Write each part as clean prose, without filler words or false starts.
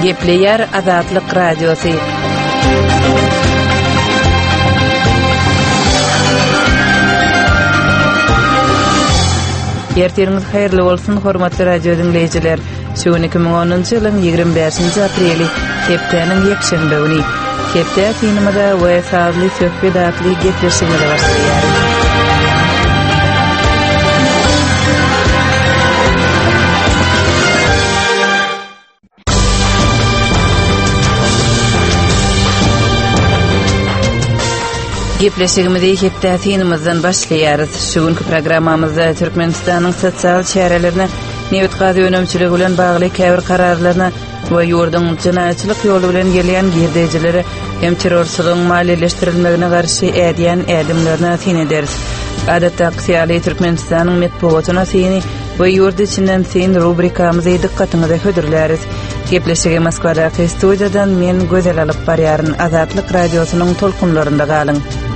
Gepleyer Azatlyk Radiosu. Ertiriniz hayırlı olsun hormatly radio dinleyijiler. Şu 2010-njy ýylyň 25-nji apreli hepdeniň ýekşembe güni. Hepde sinimada we sazly söhbet atly gepleşmeler başlaýar. Gepleşigimizi hepde sinimizden başlaýarys. Şuňky programmamyzda Türkmenistanyň sosial çärelerini Newt gazy önemçiligi bilen bagly käbir kararlaryna we ýurdun jinaýatçylyk ýolu bilen gelýän girdejilere hem terrorçylygyň maliýeleşdirilmegine garşy edýän edimlerine tin ederiz. Adatda Aqsiýaly Türkmenistanyň medeniýetyna seni we ýurt içinden sen rubrikamyzy dikkatiňize hödürläris. Gepleşigi Moskvadaky studiýadan men gözel alyp barýaryn Azatlyk radiosynyň tolkunlarynda galyň.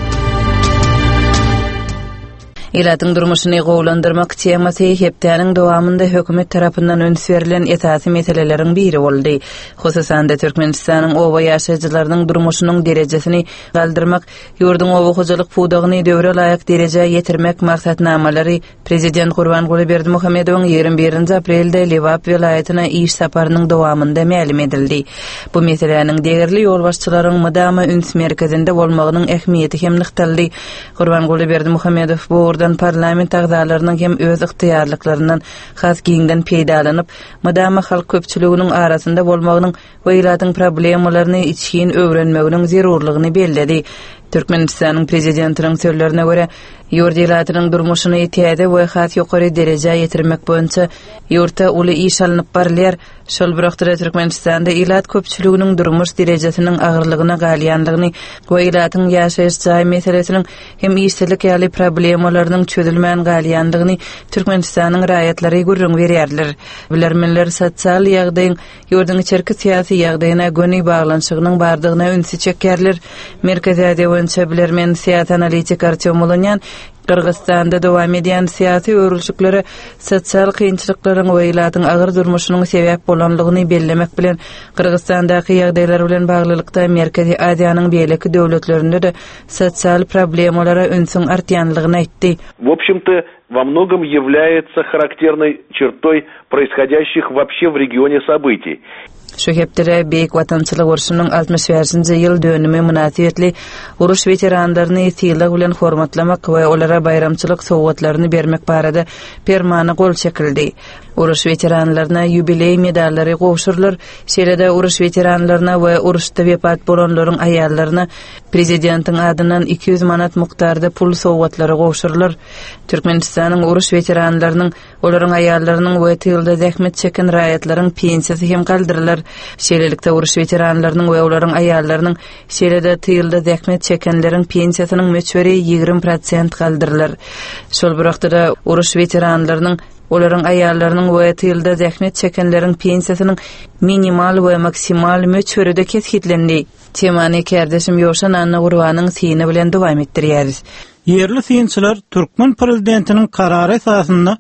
Elatyň durmuşyny gowlandyrmak temasy hepdeniň dowamında hökümet tarapyndan öňs berilen esasy meseleleriň biri boldy. Hususan da Türkmenistanyň oba ýaşaýjylarynyň durmuşynyň derejesini galdyrmak, ýurdun oba hojalyk pudagyny döwre laýyk dereje ýetirmek maksatnamalary Prezident Gurbanguly Berdimuhammedowyň 21 aprelde Lewap welaýatyna iş saparynyň dowamında mälim edildi. Bu meseleniň degirli ýol başçylaryň mydama üns merkezinde bolmagynyň ähmiýeti hem nykdaldy. Gurbanguly Berdimuhammedow bu parlament agzalarynyň hem öz yktyýarlyklaryndan has giňden peýdalanyp, mydama halk köpçüliginiň arasynda bolmagynyň we ýylatyň problemalaryny içgin öwrenmeginiň zerurlygyny belledi. Türkmenistanyň prezidentiniň sözlerine görä, ýurt ýylatynyň durmuşyny täze we has ýokary dereje ýetirmek boýunça ýurtda uly iş alynıp barylýar. Şol birakda Türkmenistanda ýylat köpçüliginiň durmuş derejesiniň agyrlygyna galýanlygyny we ýylatyň ýaşaýyş jaý meselesiniň hem işçilik ýaly problemalarynyň çözülmän galýanlygyny Türkmenistanyň raýatlary görüň berýärler. Bilermenler sosial ýagdaýyň ýurdun içerki syýasy ýagdaýyna göni baglanşygynyň bardygyna ünsü çekýärler. Merkezde boýunça bilermen syýasat analitik Artyom Molonyan Kırgızstanda dowam edýän syýasy örülşiklere sosial kynçylyklaryň we ýylatyň agyr durmuşynyň sebäp bolanlygyny bellemek bilen Kırgızstandaky ýagdaýlar bilen baglylykda Merkezi Aziýanyň beýleki döwletlerinde de sosial problemalara ünsüň artýanlygyny aýtdy. В общем-то, во многом является характерной чертой происходящих вообще в регионе событий. Şu hepdere beýik watançylyk urşunyň 65-nji ýyl dönümi münasibetli uruş veteranlaryny ýylyk bilen hormatlamak we olara bayramçylyk sowgatlaryny bermek barada permany gol çekildi. Uruş veteranlaryna ýubiley medallary gowşurlar. Şeýle-de uruş veteranlaryna we uruşda wepat bolanlaryň aýallaryna prezidentiň adynan 200 manat mukdarda pul sowgatlary gowşurlar. Türkmenistanyň uruş veteranlarynyň olaryň aýallarynyň we tylda zähmet çeken raýatlaryň pensiýasy hem galdyrlar. Şeýlelikde uruş veteranlarynyň we olaryň aýallarynyň şeýle-de tylda zähmet çekenleriň pensiýasynyň möçberi 20% galdyrlar. Şol birakda uruş veteranlarynyň olaryň aýallarynyň we tylda zähmet çekenleriň pensiýasynyň minimal we maksimal möçberide keskitlendi. Temany kärdeşim Ýoşan Anna Gurbanyň syny bilen dowam etdirýäris. Yerli synçylar Türkmen prezidentiniň karary esasynda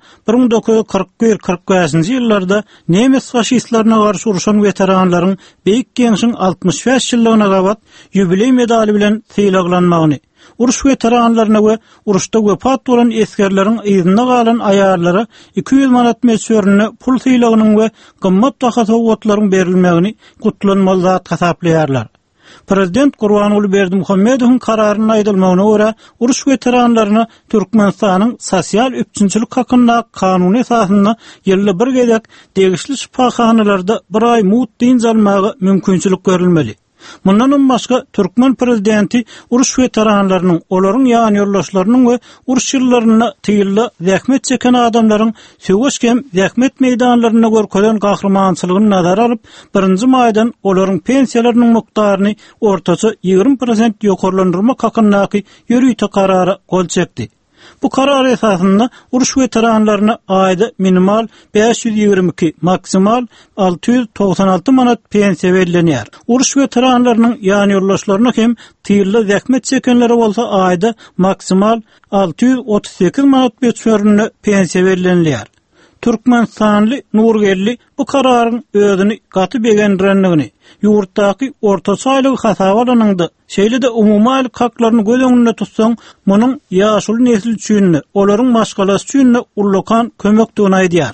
1941-45-nji ýyllarda Nemes faşistlerine garşy uruşan veteranlaryň beýik geňşiň 65 ýyllygyna gabat ýubiley medali bilen syýlaglanmagyny, uruş veteranlaryna we uruşda wepat bolan eskerleriň ýyzyna galan aýarlara 200 manat möçberini pul syýlagynyň we gymmat baha sowgatlaryň berilmegini gutlanmaly zat hasaplaýarlar. Prezident Gurbanguly Berdimuhammedowyň kararyny aýdylmagyna görä, uruş veteranlaryna Türkmenistanyň sosial üçinçilik hakynda kanuny esasynda ýylda bir gezek degişli şifahanalarda bir ay mut diň almagy mümkinçilik görülmeli. Mundan başga Türkmen prezidenti uruş veteranlarynyň, olaryň ýany ýoldaşlarynyň we uruş ýyllaryna tyýylla zähmet çeken adamlaryň söwüşkem zähmet meýdanlaryna görkezlen gahrmançylygyny nazara alyp, 1-nji maýdan olaryň pensiýalarynyň mukdaryny ortaça 20% ýokarlandyrmak hakyndaky ýürüýte karary gol çekdi. Bu karar esasında uruş veteranlarına ayda minimal 522, maksimal 696 manat pensiya verilýär. Uruş veteranlarının yani yoldaşlarına hem tiyirli zähmet çekenleri olsa ayda maksimal 638 manat pensiya verilýär. Türkmenistanly Nurgelli bu kararın özüni gaty begendirenligini, ýurtdaky orta saýlygy hasaba alanyňdy. Şeýle de umumy haklaryny göz öňünde tutsaň, munyň ýaşul nesil üçin, olaryň başgalasy üçin ullakan kömekdigini aýdýar.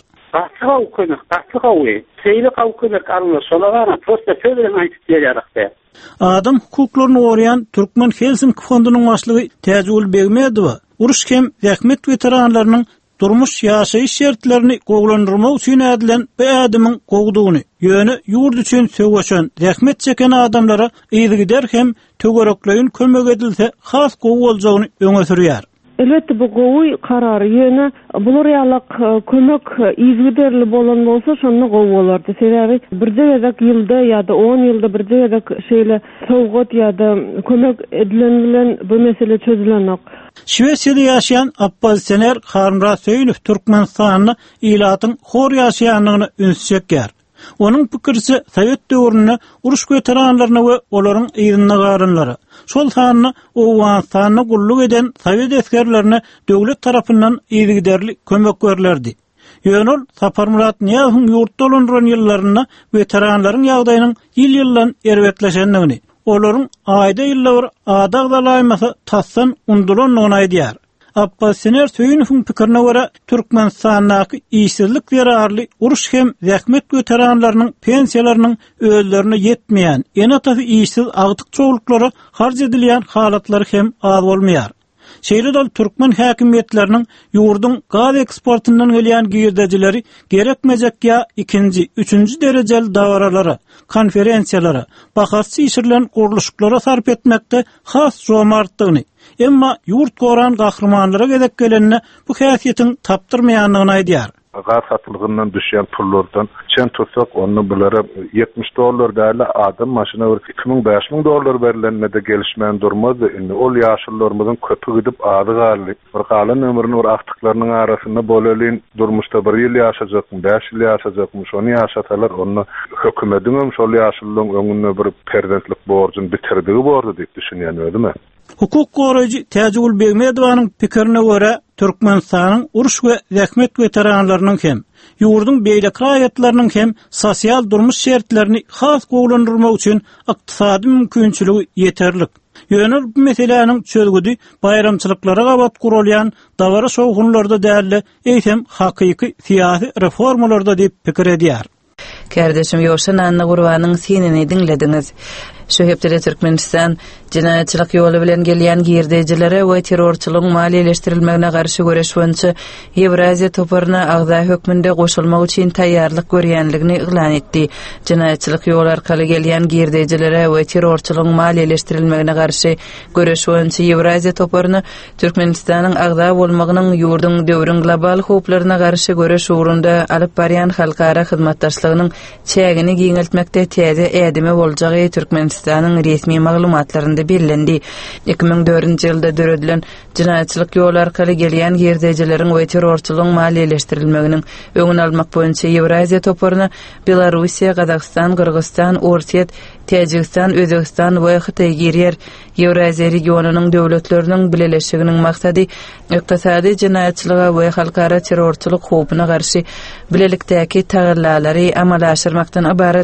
Adam hukuklaryny gorayan Türkmen Helsinki fondunyň başlygy Täjül Begmedow uruş hem zähmet weteranlarynyň durmuş ýaşaýyş şertlerini goglandyrmak üçin edilen bu adamyň gogdugyny, ýöne ýurt üçin söwgeşen, zähmet çeken adamlara ýygy gider hem tögereklerin kömek edilse has gowy boljagyny öňe sürýär. Elbette bu gowy karary ýöne bular ýalyk kömek ýygyderli bolan bolsa şonda gowy bolardy. Sebäbi bir ýerlik ýylda ýa-da 10 ýylda bir ýerlik şeýle sowgat ýa-da kömek edilen bilen bu mesele çözülenok. Şweýçarda ýaşaýan oppozisioner Harmrat Söýünov Türkmenistanyny ilatyň hor ýaşaýanlygyny ünsüçekär. Onun pikirçe Sovet döwründe uruş weteranlaryna we olaryň ýygyna garynlary şol sanyny Owganistanyna gulluk eden Sovet askerlerine döwlet tarapyndan ýygyderli kömek berildi. Ýönül Saparmurat Niýazowyň ýurtda olandyran ýyllaryna weteranlaryň ýagdaýynyň ýyl-ýyldan erwekleşendigini, olaryň aýda ýyllar adag dalaýmasy tassan undulanlygyny aýdýar. Oppozisioner Söýünowyň pikirine görä Türkmenistandaky işsizlik zararly uruş hem zähmet weteranlarynyň pensiýalarynyň özlerine ýetmeýän, enataty işsiz agdyk çoğulklary harj edilýän halatlary hem az bolmaýar. Şeýle de Türkmen häkimetleriniň ýurdun gaz eksportyndan gelýän girdejileri gerekmejek ýa ikinji, üçünji derejeli dawaralary, konferensiýalary, bahasy işirilen guruluşlara sarp etmekde has jomartlygyny, emma ýurt goran gahrmanlara gedek gelenine bu häsiýetiň tapdyrmaýanlygyny aýdýar. Gaz satılığından düşen pullardan çen tutsak onu bulara $70 değerli adam maşına $2000-5000 verilenmede gelişmeyen durmazdı. Ol yaşlılarımızın köpü gidip adı galip. Bir kalan ömrünün bir aktıklarının arasında boleliğin durmuşta 1 yıl yaşayacakmış, 5 yıl yaşayacakmış, onu yaşatalar. Onu hükümetin ol yaşlılığın önüne bir perdentlik borcun bitirdiği borcu deyip düşünüyen öyle mi? Hukuk goraýjy Täjül Begmedowanyň pikirine görä Türkmenistanyň uruş we zähmet weteranlarynyň hem ýurdun beýlek raýatlarynyň hem sosial durmuş şertlerini has gowlandyrmak üçin ykdysady mümkinçiligi ýeterlik. Ýöne bu meseleniň çözgüdi bayramçylyklara gabat gurulýan dawara şowgunlarda däli eýsem hakyky syýasy reformalarda diýip pikir edýär. Kardeşim Ýoşan Anna Gurbanyň sinini dinlediňiz. Şu hepde Türkmenistan jinaýatçylyk ýoly bilen gelýän girdejilere we terrorçylygyň maliýeleşdirilmegine garşy göreş boýunça Ewraziýa toparyna agza hökmünde goşulmak üçin taýýarlyk görýänligini iglan etdi. Jinaýatçylyk ýoly arkaly gelýän girdejilere we terrorçylygyň maliýeleşdirilmegine garşy göreş boýunça Ewraziýa toparyna Türkmenistanyň agza bolmagynyň ýurdun döwrün global hoplaryna garşy göreş ugrunda alyp barýan halkara hyzmatdaşlygynyň çägini giňeltmekde täze ädimi boljagy Türkmenistanyň resmi maglumatlarynda bellendi. 2004-nji ýylda döredilen jinaýatçylyk ýoly arkaly gelýän girdejileriň we terrorçylygyň maliýeleşdirilmeginiň öňüni almak boýunça Ewraziýa toparyna Belarusiýa, Gazagystan, Kyrgyzstan, Orsiýet, Täjikistan, Özbegistan we Hytaý girýär. Ewraziýa regionunyň döwletleriniň birleşiginiň maksady ykdysady jinaýatçylyga we halkara terrorçylyk howpyna garşy bilelikdäki taýýarlary amala aşyrmakdan ibaret.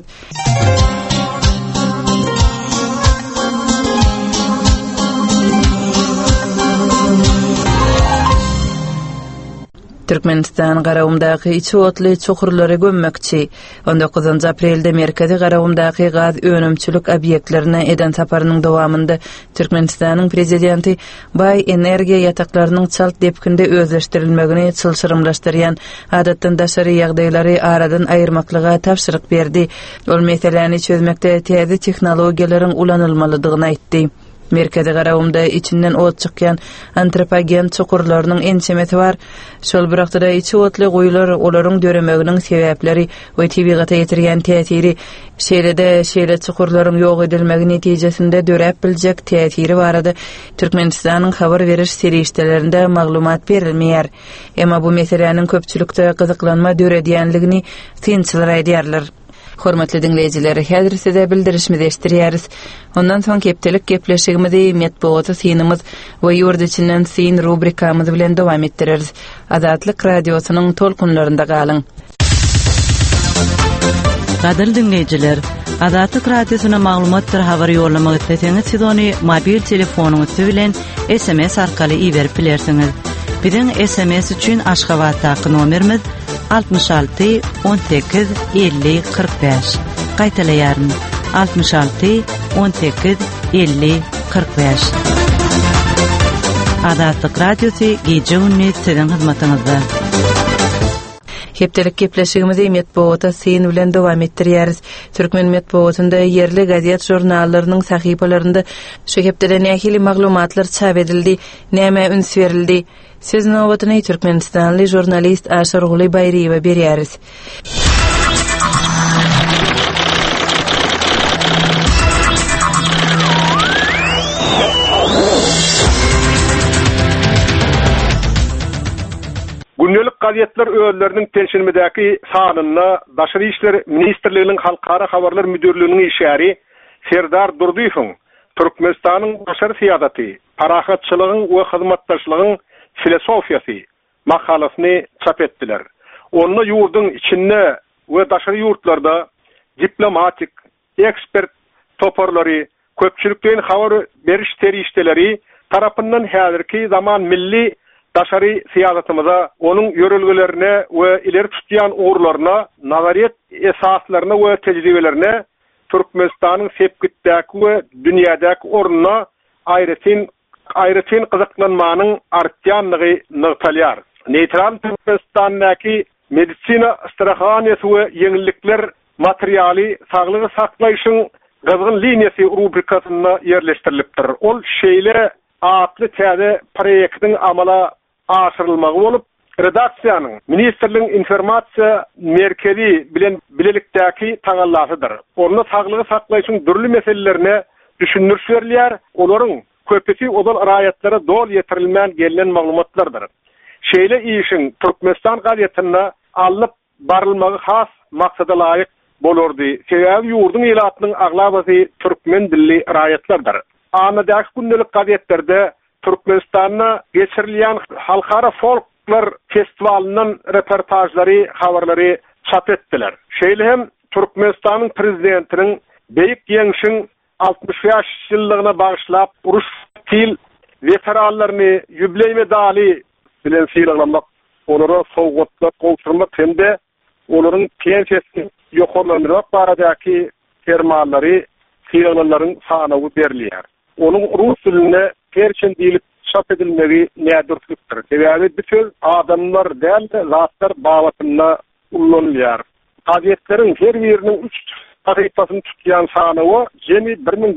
Türkmenistan garawyndaky içi otly çukurlary gömmekçi. 19 aprelde merkezi garawyndaky gaz önümçülük obyektlerine eden saparynyň dowamında Türkmenistanyň prezidenti bay energiýa ýataklarynyň çalt depkinde özleşdirilmegini çylşyrymlaşdyrýan adatdan daşary ýagdaýlary aradan aýyrmaklyga tapşyryk berdi. Ol meseleni çözmekde täze tehnologiýalaryň ulanylmalydygyny aýtdy. Merkezi garawymda içinden ot çykýan antropogen çukurlarynyň ensemeti bar. Şol birakda içi otly goýular olaryň döremeginiň sebäpleri we tabiata ýetirýän täsiri şeýle çukurlaryň ýok edilmegi netijesinde dörep biljek täsiri barady. Türkmenistanyň habar beriş serişdelerinde maglumat berilmeýär. Emma bu meseleniň köpçülükde gyzyklanma döredýänligini synçylar aýdýarlar. Hormatly dinleyijiler, häzir size bildirişimizi eşdirýäris. Ondan soň kepdelik gepleşigimizi medeniýet synymyz we ýurt içinden syn rubrikamyz bilen dowam etdireriz. Azatlyk radiosynyň tolkunlarynda galyň. Gadyr dinleyijiler, Azatlyk radiosyna maglumatlar habar ýollamak isleseňiz, siz ony mobil telefonuňyz bilen SMS arkaly iberip bilersiňiz. Biziň SMS üçin Aşgabatdaky nomerimiz 66 18 50 45. Gaýtalaýaryn 66 18 50 45. Azatlyk radiosy gece gündüz sizin hyzmatyňyzda. Hepdelik gepleşigimizi medeniýet syn bilen dowam etdirýäris. Türkmen medeniýetinde yerli gazet jurnallarynyň sahypalarynda şu hepdeden nähili maglumatlar çap edildi, näme üns berildi. Siz nowatyny Türkmenistanly jurnalist Aşar Guly Bayriýewe berýäris. Günnelik gazetler öýleriniň tenşinmedäki sanyna Daşary işler ministrliginiň halkara habarlar müdürlüğiniň işäri Serdar Durdyýew Türkmenistanyň başary syýasaty, parahatçylygyň we hyzmatdaşlygyň filosofiýasy makalasyny çap etdiler. Onu ýurdun içinde we daşary ýurtlarda diplomatik, ekspert toparlary, köpçülikden habar beriş terişdeleri tarapyndan häzirki zaman milli daşary syýasatymyza, onuň ýörelgelerine we ileri tutýan uğurlaryna, nazariýet esaslaryna we tejribelerine Türkmenistanyň sepgitdäki we dünýädäki ornuna aýratyn gyzyklanmanyň artýanlygy nygtalýar. Neýtral Türkmenistanyňky medisina strahaňasy we ýeňillikler materialy saglygy saklaýyşyň gyzgyn liniýasy rubrikasyna ýerleşdirilipdir. Ol şeýle atly täze proýektiň amala aşyrylmagy bolup, redaksiýanyň ministrligiň informasiýa merkezi bilen bilelikdäki tagallasıdır. Onu saglygy saklaýyşyň dürli meselelerine düşündürüş berilýär. Olaryň köpüsi odal raýatlara dol ýetirilmän gelen maglumatlardyr. Şeýle işiň Türkmenistan gazetyna alyp barylmagy has maksada laýyk bolardy. Sebäbi ýurdun ýylatynyň aglabasy türkmen dilli raýatlardyr. Anadaky gündelik gazetlerde Türkmenistanyna geçirilýän halkara folklor festivalynyň reportajlary, habarlary çap etdiler. Şeýle hem Türkmenistanyň prezidentiniň beýik ýeňişiň 65 ýyllygyna bagyşlap uruş til veteranlaryny ýübiley medali bilen syýralamak, onlara sowgatlar gowşurmak hemde olaryň pensiýasyny ýokarlandyrmak baradaky fermanlary, syýralalaryň sanawy berilýär. Onuň rus diline perçin diýilip çap edilmegi nädürlükdir. Sebäbi bütün adamlar däl zatlar bawatyna ullanýar. Gazetleriň her biriniň 3 sahypasyny tutýan sanawy jemi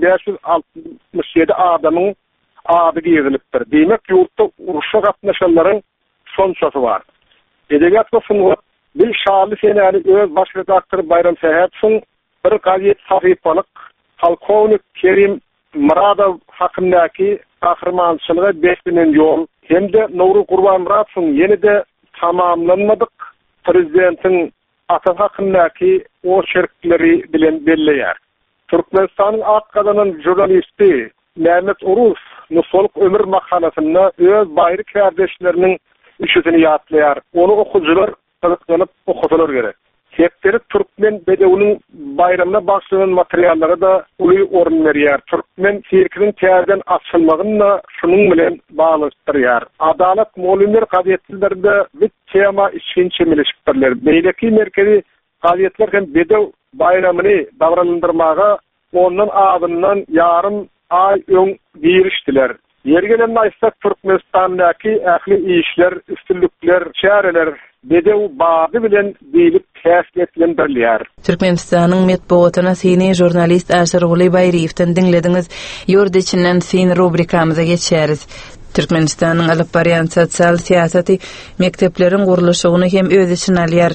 1567 adamyň ady ýazylipdir. Demek ýurtda uruşa gatnaşanlaryň sonçasy bar. Edebiýat we sungat bir şaly senäli öz baş redaktor Bayram Sähäpow bir gazet sahypalyk Halkownik Kerim Muradov hakyndaky kahramançylyga beslenen ýol hemde Nowru Gurban Muradowyň ýenide tamamlanmadyk prezidentiň ata hakyndaky o şerkleri bilen belleýär. Türkmenistanyň akgadanyň jurnalisti Mehmet Urus Nusoluk ömür makalasyna öz baýry kardeşleriniň üçüsini ýatlaýar. Onu okujular gyzyklanıp okusalar gerek. Hepderi Türkmen bedewiniň bayramına bagşlanan materiallara da uly orun berýär. Türkmen sirkiniň täzeden açylmagyna şunuň bilen baglanýar. Adalet molimler gazetlerinde bir tema işinçe milişipdirler. Beýleki merkezi gazetler hem bedew bayramyny dagranlandyrmaga ondan adından yarım ay öň girişdiler. Yergelen aýtsak Türkmenistanyňky ähli işler, üstünlükler, şäherler bedew bagy bilen diýilip täsirlendirilýär. Türkmenistanyň medeniýetina syny jurnalist Aşar Guly Bayriýewden dinlediňiz. Ýurt içinden syn rubrikamyza geçýäris. Türkmenistanyň alyp barýan sosial siýasaty mektepleriň gurulşygyny hem öz içine alýar.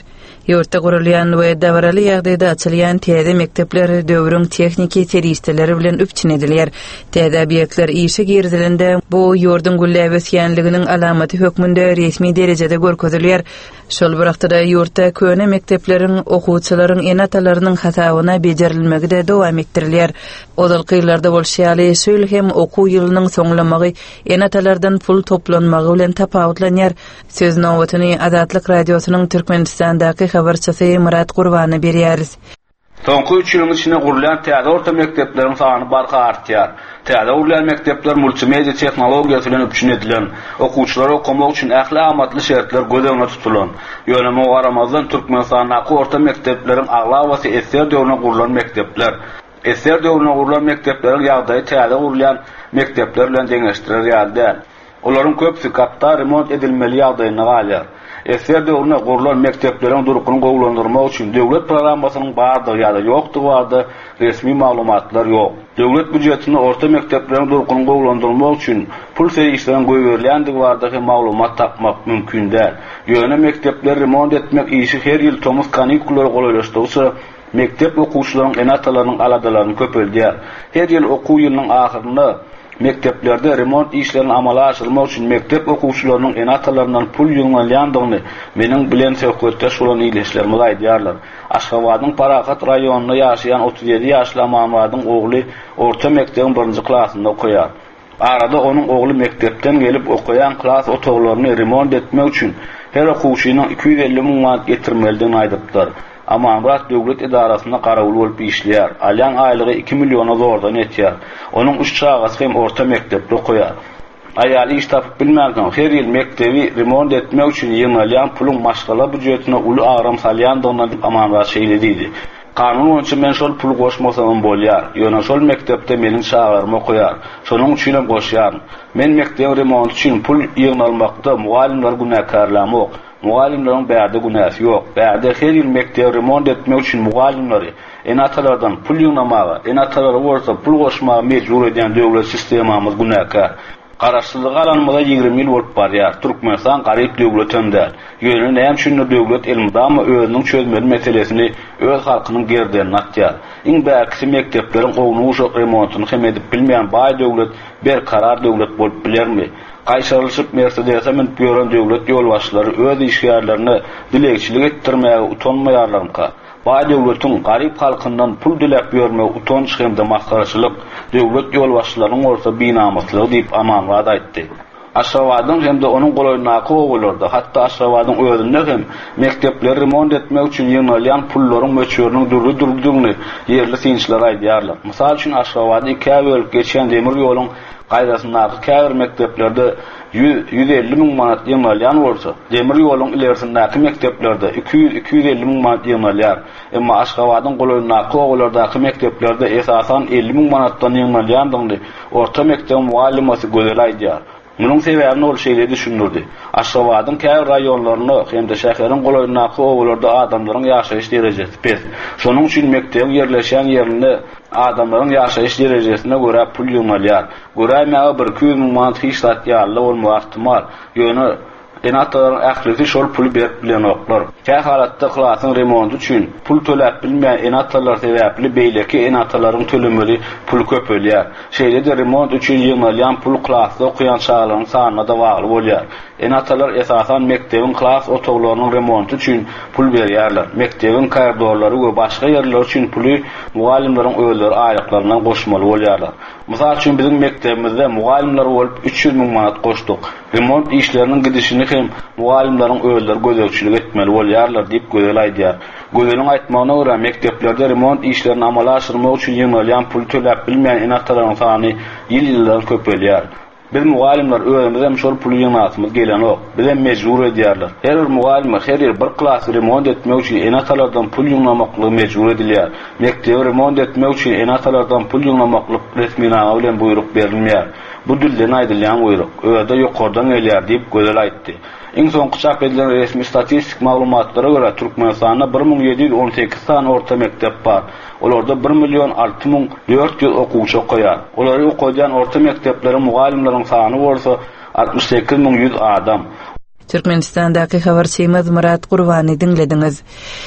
Ýurtda gurulýan we dawraly ýagdaýda açylýan täze mektepler döwrüň texniki seriýetleri bilen üpçün edilýär. Täze obýektler işe girdilende bu ýurdun gülläp ösýänliginiň alamaty hökmünde resmi derejede görkezilýär. Şol wagtda ýurtda köne mektepleriň okuwçylaryň enatalarynyň hatawyna bejerilmegi de dowam etdirilýär. Odalky ýyllarda bolşýaly şol hem okuw ýylynyň soňlamagy enatalardan pul toplanmagy bilen tapawutlanýar. Söz nowatyny Azatlyk radiosynyň Türkmenistandaky habarçysy Murat Gurbany berýäris. Soňky 3 ýylyň içinde gurulan täze orta mektepleriň sany barka artýar. Täze gurulan mektepler multimedia tehnologiýasy bilen üpçün edilen, okuwçylara okumak üçin ähli amatly şertler gözegine tutulan. Ýöneme garamazdan Türkmenistanyň orta mektepleriň agla we eser döwrüne gurulan mektepler. Eser döwrüne gurulan mekteplerin ýagdaýy täze gurulan mektepler bilen deňeşdirilýär. Olaryň köpsi katda remont edilmeli ýagdaýyna galýar. Eser döwrüne gurulan mektepleriň durukyny gowlandyrmak üçin döwlet programasynyň bardygy ýa-da ýokdugy bardy resmi maglumatlar ýok. Döwlet büdjetini orta mektepleriň durukyny gowlandyrmak üçin pul seriýetlerine goýberýändigi bardygy maglumat tapmak mümkin däl. Ýöne mektepler remont etmek işi her ýyl tomuz kanikullary goýulaşdyrsa, mektep okuwçylarynyň enatalarynyň aladalaryny köpeldýär. Her ýyl okuw ýylynyň ahyrynda mekteplerde remont işlerini amala aşyrmak üçin mektep okuwçylarynyň enatalaryndan pul ýyňlanýandygyny meniň bilen söhbetde şolan iýleşlerimi aýdýarlar. Aşgabatyň Parakat raýonunda ýaşaýan 37 ýaşly Mamadyň ogly orta mektebiň 1-nji klasynda okuýar. Arada onuň ogly mektepden gelip okuyan klas otoglaryny remont etmek üçin her okuwçynyň 250 000 manat getirmeldigini aýdypdyr. Ama Murat döwlet idarasyna garawyl bolup işleýär. Alyan aýlygy 2 milliona zordan etýär. Onuň 3 çagasy hem orta mektepde okuýar. Aýaly iş tapyp bilmärken her ýyl mektebi remont etmek üçin ýyňalýan puluň maşgala büdjetine uly agram salýandygyny Murat şeýledidi. Kanun boýunça men şol pul goşmasam bolýar. Ýöne şol mektepde meniň şagarym okuýar. Şonuň üçin hem goşýar. Men mektep remont üçin pul ýygnalmakda mugallimler günäkarlamok. Mugallimlerin bärde günäsi ýok. Bärde her ýyl mektep remont etmek üçin mugallimleri enatalardan pul ýygnamagy, enatalary bolsa pul goşmagy mejbur edýän döwlet sistemamiz günäkar. Garaşsyzlyk alanmada 20 ýyl bolup barýar. Türkmenistan garyp döwletinde. Ýöne näme üçin döwlet elmdama özüniň çözmeli meselesini öz halkynyň gerdenine atýar. Iň bäkisi mektepleriň ognuw remontyny hem edip bilmeýän baý döwlet berkarar döwlet bolup bilermi? Gaýşarylyşyp Mercedes'e minip ýören döwlet ýolbaşçylary öz işgärlerini dilekçilik etdirmäge utanmaýarlarynka. Baý döwletiň garyp halkyndan pul dilep ýörmek utanç hemde maskaraçylyk döwlet ýolbaşçylarynyň orta binamatlygy diýip Amanwat aýtdy. Aşgabatyň hemde onuň golaýnaky ogularda, hatda Aşgabatyň özünde hem mektepleri remont etmek üçin ýyňalýan pullaryň möçörüniň durdurylygyny ýerli synçylar aýdýarlar. Mysal üçin Aşgabatda 2 bölük geçen demir ýoluň gaýdasyndaky käbir mekteplerde 150 000 manat ýyňalýan bolsa, demir ýoluň ilerisindäki mekteplerde 200-250 000 manat ýyňalýar. Emma Aşgabatyň golaýnaky ogulardaky mekteplerde esasan 50 000 manatdan ýyňalýandygyny orta mektep mugallimasy gözel aýdýar. Munun sebäbini ol şeýle düşündirdi. Aşgabatyň käbir raýonlaryny hem de şäheriň golaýnaky ogularda adamlaryň ýaşaýyş derejesi pes. Şonuň üçin mektep ýerleşen ýerinde adamlaryň ýaşaýyş derejesine görä pul ýyňalýar. Görämäge 100 000 manat hiç ýarly bolmagy ihtimal. Ýöne enatalaryň ählisi şol pul berip bilen oklar. Kä halatda klasyň remontu üçin pul töläp bilmeýän enatalar sebäpli beýleki enatalaryň tölemeli pul köpelýär. Şeýle de remont üçin ýyňalýan pul klasda okuyan şagalaryň sanyna da bagly bolýar. Enatalar esasan mektebiň klas otoglarynyň remontu üçin pul berýärler. Mektebiň koridorlary we başga ýerler üçin puly mugallimleriň özleri aýaklaryna goşmaly bolýarlar. Mysal üçin biziň mektebimizde mugallimler bolup 300 000 manat goşdyk. Remont işleriniň gidişini hem mugallimleriň özleri gözegçilik etmeli bolýarlar diýip gözel aýdýar. Gözeliň aýtmagyna görä mekteplerde remont işlerini amala aşyrmak üçin ýyňalýan pul töläp bilmeýän enatalaryň sany ýyl-ýyldan köpelýär. Biz mugallimler özümizde şol pul ýygnatymyz gelen ok. Bize mejbur edýärler. Her bir mugallim her ýer bir klas remont etmek üçin enatalardan pul ýygnamakly mejbur edilýär. Mektebi remont etmek üçin enatalardan pul ýygnamakly resmi nama bilen buyruk berilmeýär. Bu dilden aýdylýan buyruk öýde ýokardan gelýär diýip gözel aýtdy. Iň soňky çap edilen resmi statistik maglumatlara görä Türkmenistanda 1718 sany orta mektep bar. Olarda 1.006.400 okuwçy okuýar. Olary okuýan orta mekteplerin mugallimleriň sany bolsa 68.100 adam. Türkmenistan'daki habarçymyz Murat Gurbany dinlediniz.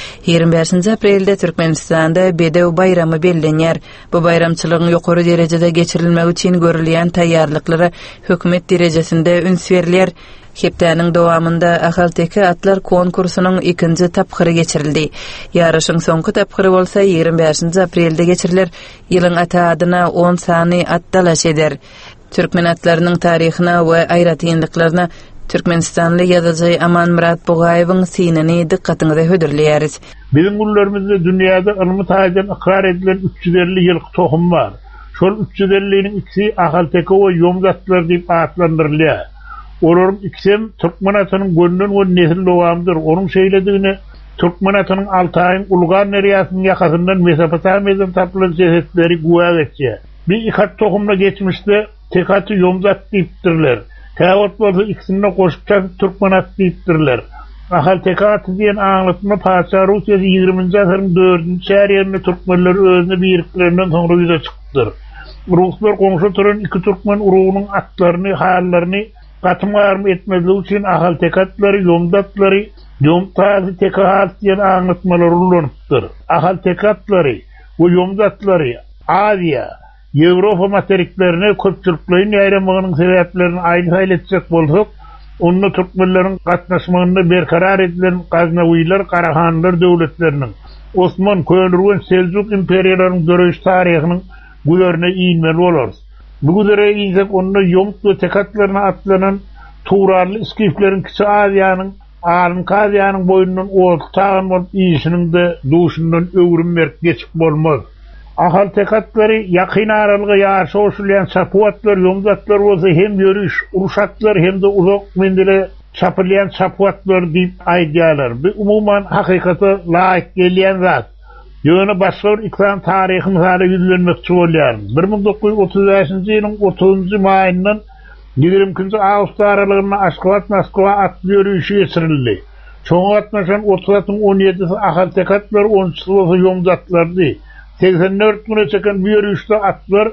25 aprelde Türkmenistan'da Bedew bayramy bellenýär. Bu bayramçylygyň ýokary derejede geçirilmegi üçin görülýän taýýarlyklary hökümet derejesinde üns berilýär. Hepdäniň dowamında Ahalteki atlar konkursunyň 2-nji taphyry geçirildi. Ýaraşyň soňky taphyry bolsa 25 aprelde geçirilir. Ýylyň ata adyna 10 sany at dalaş eder. Türkmen atlarynyň taryhyna we aýratynlyklaryna Türkmenistanly ýazyjy Aman Murat Bugaýewiň sinini dikkatiňize hödürleýäris. Bizim gullarymyzda dünýäde ylmy taýdan ikrar edilen 350 ýyllyk tohum bar. Şol 350-niň ikisi Ahalteki we Yomgatlar diýip atlandyrylýar. Olaryň ikisem Türkmen atynyň gönünden we nesil dowamdyr. Onuň şeýledigini Türkmen atynyň Altaýyň Ulgar neriýasynyň ýakasyndan Mesopotamiya'dan tapylan jehetleri guwa geçýär. Bir ikat tohumla geçmişde tekatı Yomgat diýipdirler. Täwet bolsa ikisini goşup Türkmen at diýipdirler. Ahalteki diýen aňlatma Paşa Rusiýa 20-nji asyryň 4-nji şäherinde Türkmenler özüne biriktirenden soňra ýüze çykdyr. Ruslar goňşy turan iki Türkmen urugynyň atlaryny, hallaryny gatmar etmezlik üçin Ahalteki atlary, Yomgatlary, Yomtazy tekat diýen aňlatmalar ulanypdyr. Ahalteki atlary we Yomgatlary Aziýa, Ýewropa materiklerine köpçülikliň ýaýramagynyň sebäplerini aýdyp etsek bolsak, onu Türkmenleriň gatnaşmagyny berkarar edilen Gaznawiler, Karahanlar döwletleriniň, Osman, Köýnürgen, Seljuk imperiýalarynyň döreş taryhynyň bu ýerine iýinmeli bolarys. Bu döre iýsek onu Yomgat tekatlaryna atlanan Turarly iskifleriň kiçi Aziýanyň, Kaziýanyň boýundan oğultağın bolup iýişiniň de duşundan öwrünmerk geçip bolmaz. Ahalteki atlary ýakyn aralyga ýaşa oşulýan çapwatlar, Yomgatlar bolsa hem ýörüş, uruşatlar hem de uzak mendile çapylýan çapwatlar diýip aýdýarlar. Bu umuman hakykata laýyk gelýän zat. Ýöne başlar ikram taryhy misale ýüzlenmekçi bolýar. 1935-nji ýylyň 30-njy maýyndan 20-nji awgust aralygyna Moskwa at ýörüşi geçirildi. Çoň atnaşan 30 atyň 17-si Ahalteki atlar, 10-njy Yomgatlardy. 84 güne çeken bir yürüyüşde atlar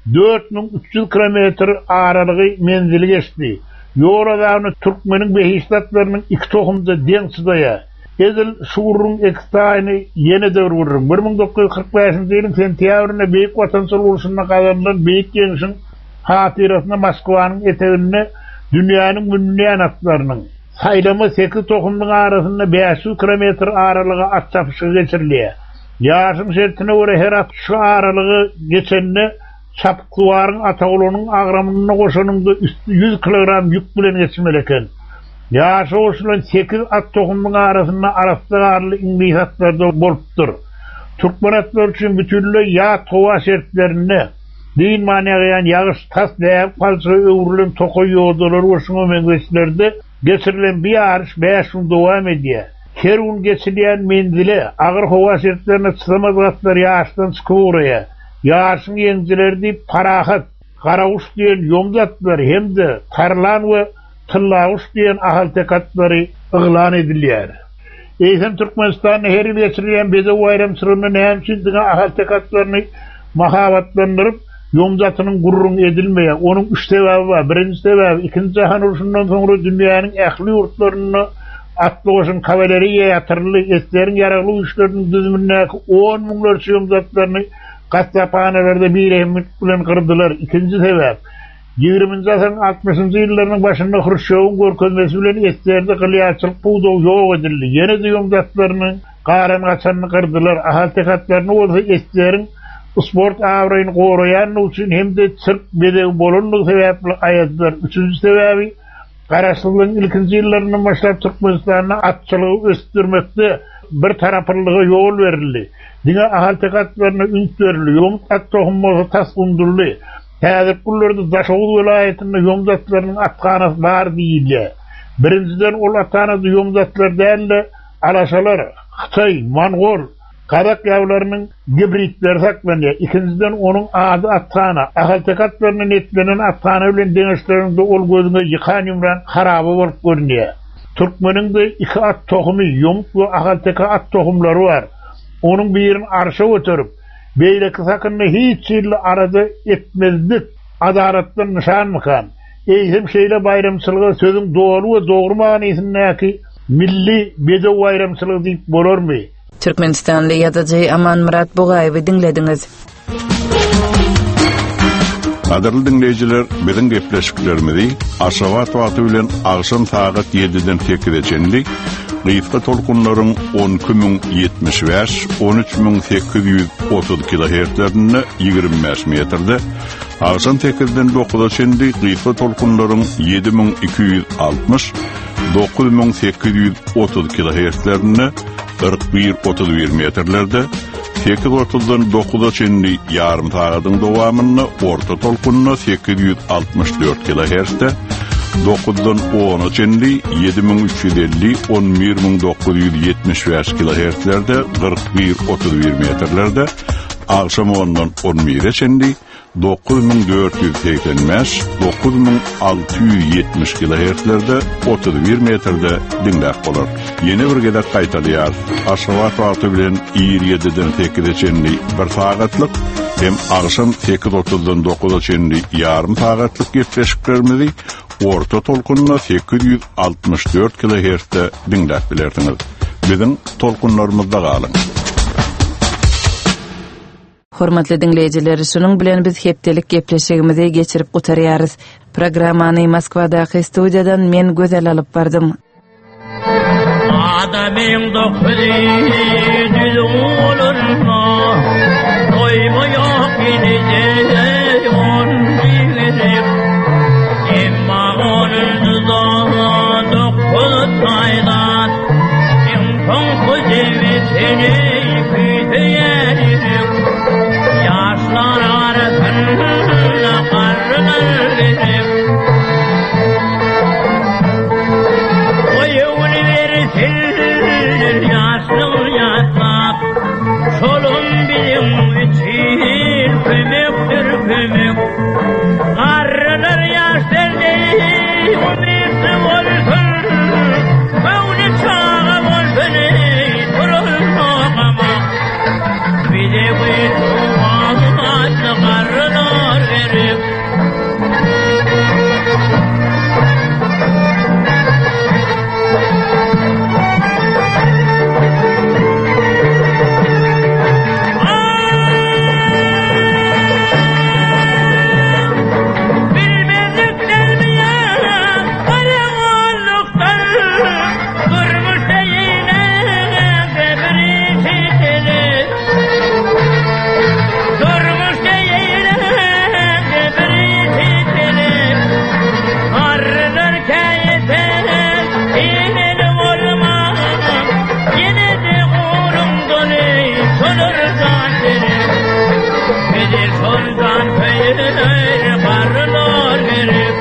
4300 kilometre aralığı menzili geçti. Yoradağını Türkmenin behiştatlarının iki tohumda deňçidaya. Ezil şuurun ekstayını yeni devir vururun. 1945-nji ýylyň sentýabrynda Beýik Watançylyk uruşuna kazanılan Beýik Geňişiň hatyrasına Moskwanyň eteginde dünýäniň münnän atlarynyň saýlama 8 tohumnyň arasynda 500 kilometre aralyga at çapyşy geçirilýär. Ýaşyň şertine göre her at şu aralygy geçende çapkylaryň ataglynyň agramyna goşanyňda 100 kilogram ýük bilen geçmeli eken. Ýaşy oşulan 8 at tohumnyň arasynda arastarly inbihatlarda bolupdyr. Türkmen atlar üçin bütünlüğ ýa towa şertlerini diýin manyagaýan ýagyş tas däp palçy öwrülen tokoy ýoldalar oşuňa meňzeçlerde geçirilen bir ýarış 5 ýyl dowam edýär. Her gün geçilýän menzile agyr howa şertlerine çykamaz atlar ýaşdan çykyp ýaşyň ýeňjileri diýip parahat, Garaguş diýen Yomgatlar hemde Tarlan we Tyllaguş diýen Ahalteki atlary yglan edilýär. Eýsem Türkmenistan her ýyl geçirilýän Bedew bayramçylygyny näme üçin diňe Ahalteki atlaryny mahabatlandyryp Yomgatynyň gurrun edilmeýär. Onuň 3 sebäbi bar. Birinji sebäbi ikinji jahan uruşundan soňra dünýäniň ähli ýurtlaryny atlygyşyň kavaleriýa ýatyrly esleriň ýaragly güýçleriniň düzümindäki 10 miňlerçe Yomgatlaryny gatsapanelerde bir emmet bilen kırdylar. İkinji sebäp 20-nji asyryň 60-njy ýyllarynyň başynda Hruşçowyň görkezmesi bilen eslerde gylýaçylyk buwdaw ýok edildi. Ýene de Yomgatlarynyň garan gaçanyny kırdylar. Ahalteki atlaryny bolsa esleriň sport awraýyny goraýan üçin hem de çyrk bedew bolanlyk sebäpli aýatdylar. Üçüncü sebäbi Garaşlygyň ilkinji ýyllaryndan başlap Türkmenistanda atçylygy östürmekde bir taraplylyga ýol berildi. Diňe Ahalteki atlaryna üns berildi. Yomgat tohumy tas undurly. Häzir gullarda Daşoğuz vilayetinde Yomgatlarynyň atganasy bar diýilýär. Birinciden ol atganasy Yomgatlar däl, Alaşalar, Xitay, Mongol, Kazak ýawlarynyň gibritleri saklanýar. İkinciden onuň ady atgana, Ahalteki atlarynyň etlenen atgana bilen deňeşlerinde ol gözüne ýykan ýumran haraby bolup görünýär. Türkmeniň de 2 at tohumy, Yomgat we Ahalteki at tohumlary bar. Onuň birini arşa götürüp, beýleki sakynny hiç ýyl arada etmezdik adaratdan nişan mıkan. Eýsem şeýle bayramçylyga sözüň dogry we dogry manysyndaky milli bedew bayramçylygy diýip bolarmy? Türkmenistanly ýazyjy Aman Murat Bugaýewy dinlediňiz. Adırlı dinleyiciler, bizim gepleşiklerimizi Aşavat wagty bilen akşam saat 7-den 8-de Gıyfka tolkunların 10.075, 13.830 kHz-lerine 25 metrede, akşam 8-den 9-da Gıyfka tolkunların 7.260, 9.830 kHz-lerine 41-31 metrelerde, 8.30-dan 9-da çenli yarım saatyň dowamyny orta tolkunna 864 kHz-de, 9-dan 10-a çenli 7350, 11975 kHz-lerde 41-31 metrelerde, akşam 10-dan 11-e çenli 9485, 9670 kHz-lerde 31 metrede dinlep bolar. Yeni bir gedek gaýtalyar. Aşavat wagty bilen 7-den 8-de çenli 1 saatlyk hem akşam 8.30-dan 9-a çenli yarım saatlyk gepleşiklerimizi orta tolkunna 864 kHz-de dinlep bilerdiňiz. Bizim tolkunlarymyzda galyň. Hormatly dinleýijiler, şunuň bilen biz hepdelik gepleşigimizi geçirip gutarýarys. Programmany Moskwadaky studiýadan men gözel alyp bardym. Adamyň dokdy dilulurna, doýmaýak gidejek on bilip, emma onunda dokdy taýdan, imkan köjewi seni küýdüýär. Yaşlar arasında karnlar verip oyun versin yaşlı yatmak solun bizim için kömektir kömek karnlar yaşlar değil umutlu olsun kavli çağı olsun durulmama bir de karlar verip bilmezlikler mi ya karanlıklar durmuş da yine debri çitili durmuş da yine debri çitili ardarken yeter yine olma yine de uğrum dolu solur zaten gelir soldan peyir karlar verip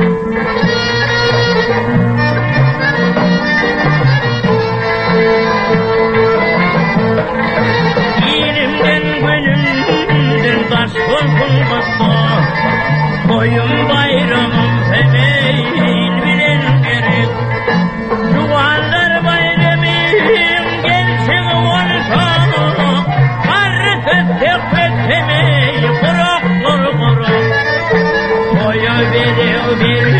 ilimden gönlümden taş korkulmazsa koyun bayramım semeyin bilen gerek Juvallar bayramım gelsin olsa karıtıp tekbet semeyi kurak kurak koyu veriyor bir